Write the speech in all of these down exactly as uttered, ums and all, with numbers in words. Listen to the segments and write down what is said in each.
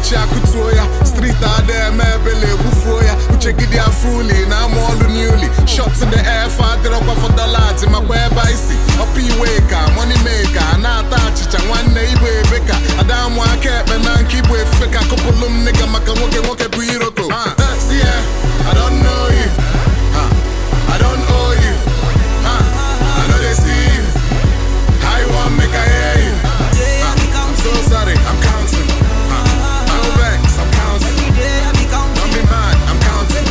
Chakutoya, street out there, Mabele, Bufoya, Uchegidia Fully, now I'm all newly. Shots in the air, fighting up for the lads in my whereby-see. A P-Waker, money maker, not touch it, and one neighbor, Becca. I don't want to keep and I keep with fake. A couple of nigga, I can walk and walk a Piroko. See ya, I don't know you. Huh. I don't owe you. Huh. I know they see you. How you want make I hear you? Huh. I'm so sorry, I'm counting. Huh. No vex, I'm counting. Don't be mad, I'm counting.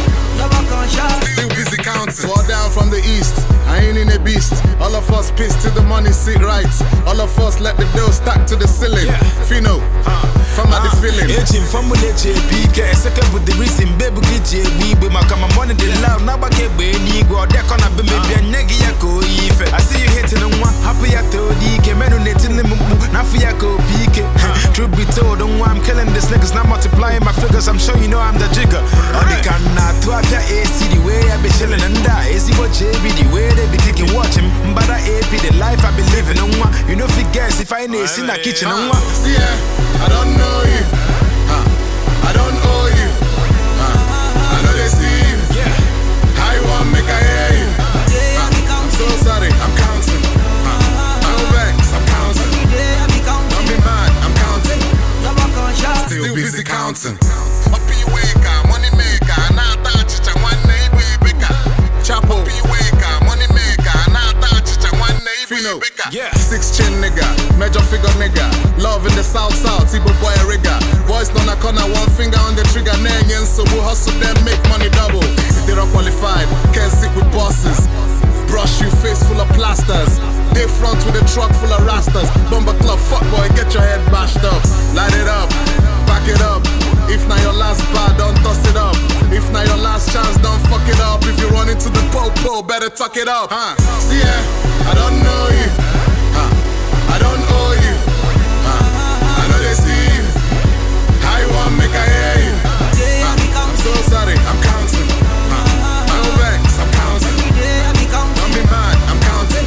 Still busy counting. Fall down from the east, I ain't in a beast. All of us pissed till the money sit right. All of us let the dough stack to the ceiling. Yeah. Fino, huh. From uh, the feeling. Aging from the P K, second with the reason, baby, get you, we my come money, the love, now I get baby, go there, can I be maybe a negiaco. I see you hitting on one, happy at the D K, men on it in the moon, now for Yako P K. Truth be told, don't want I'm killing this niggas, not multiplying my figures, I'm sure you know I'm the jigger. All the can not to have A C, the way I be chilling and die. A C what J B, the way they be kicking, watching, but I A P, the life I be living on one. You know, if you guess, if I ain't in the kitchen on one. See ya, I don't know. Know you. Huh. I don't owe you. Huh. I know they see you. Yeah. How you want make I hear you? Huh. I'm so sorry, I'm counting. Huh. No vex, I'm counting. Don't be mad, I'm counting. Still busy counting. A P-Waker, money maker, not touch it, and one neighbor bigger. Chapo, P-Waker, money maker, not touch it, and one neighbor bigger. Yeah. Six chin nigga, major figure nigga. Love in the south south, Ibo boy rigger. Boys on a corner, one finger on the trigger. Nengen, so we hustle them, make money double. If they're not qualified, can't sit with bosses. Brush you face full of plasters. They front with a truck full of rastas. Bomber club, fuck boy, get your head bashed up. Light it up, back it up. If not your last bar, don't toss it up. If not your last chance, don't fuck it up. If you run into the po-po, better tuck it up. Huh. See ya, I don't know you. Huh. I don't owe you. Huh. I know they see you. How you want make I hear you? Huh. I'm so sorry, I'm counting. Huh. No vex, I'm counting. Don't be mad, I'm counting.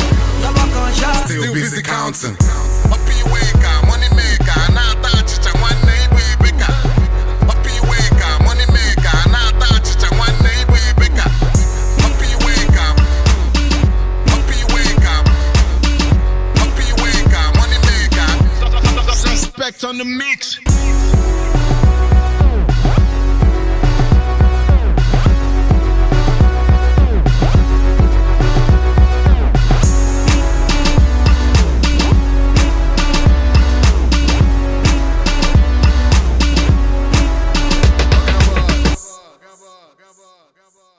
Still busy counting. A P-Waker, money maker, not touch it, and one neighbor bigger. A P-Waker, money maker, not touch it, and one neighbor bigger. A P-Waker, a P-Waker, a P-Waker, money maker. Suspect on the mix.